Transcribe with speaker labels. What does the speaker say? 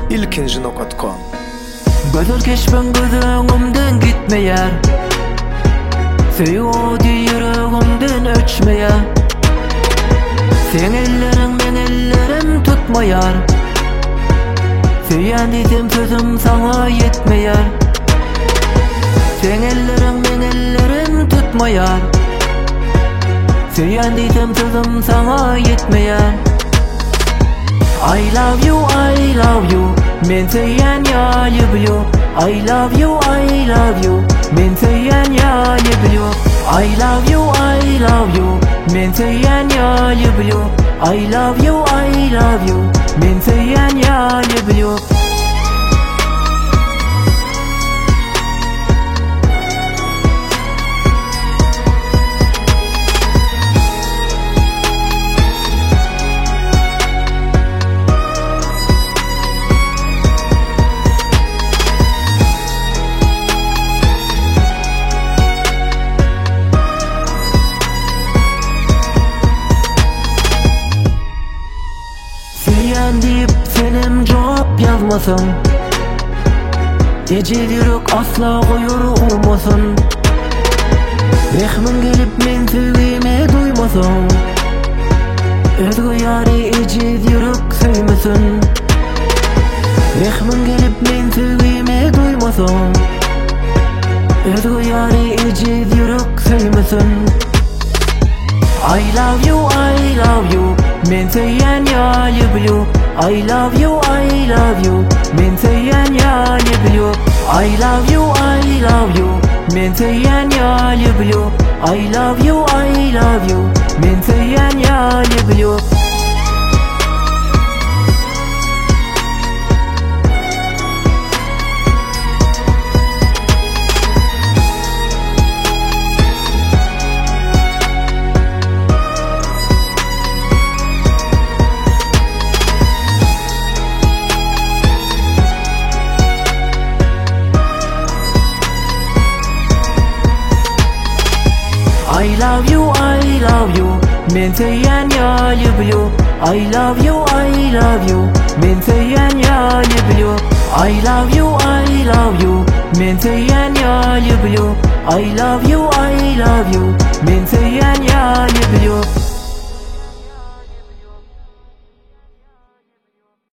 Speaker 1: ilkinji.com.
Speaker 2: Gözür keşben gözüňümden gitmeýär, söýüdi ýüregimden öçmeýär. Sen ellerin men ellerim tutmaýar, söýýän diýdim sözüm saňa ýetmeýär. Sen ellerin men ellerim tutmaýar, söýýän diýdim sözüm saňa ýetmeýär. I love you, I love you, men söýýän ýaly bilýär. I love you, I love you, men söýýän ýaly bilýär. I love you, I love you, men söýýän ýaly bilýär. I love you, I love you, men söýýän ýaly bilýär. Diýip senem jogap ýazmasam, ejel ýürek asla goýur urmasyn. Rehmin gelip men söýgeme duýmasam, özge ýary ejel ýürek söýmesin. Rehmin gelip men söýgeme duýmasam, özge ýary ejel ýürek söýmesin. I love you, I love you, men söýýän ýaly bilýär. I love you, I love you, men söýýän ýaly bilýär. I love you, I love you, men söýýän ýaly bilýär. I love you, I love you, men söýýän ýaly bilýär. I love you, I love you, men söýýän ýaly bilýär. I love you, I love you, men söýýän ýaly bilýär. I love you, I love you, men söýýän ýaly bilýär. I love you, I love you, men söýýän ýaly bilýär.